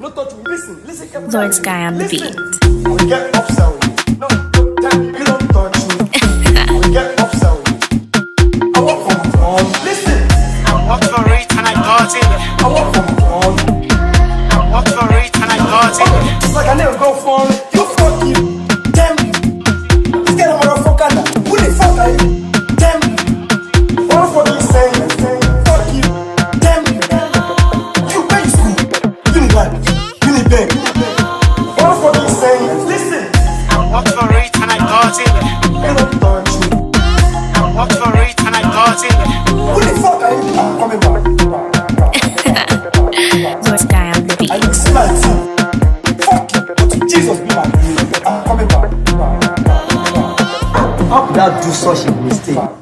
No touch me. Listen carefully. Lord Sky on the beat. We get upsell. No, you don't touch me. We get upsell. I walk from front. Listen. I walked for it and I got it. I walk from front. I walked for it and I got it. It's like I never go for you. Fuck you. Damn you. This guy motherfucker. Who the fuck are you? Damn you. What the fuck are you saying? Fuck you. Damn you. You pay school. Give me that. Give me back. What the fuck are you saying? Listen. I walked for it and I got it. You don't touch me. I walked for it and I got it. Who the fuck are you? I'm coming back. Lord Sky on the I beat. look see my team. Fuck you. But Jesus be my name. I'm coming back. How could I do such a mistake?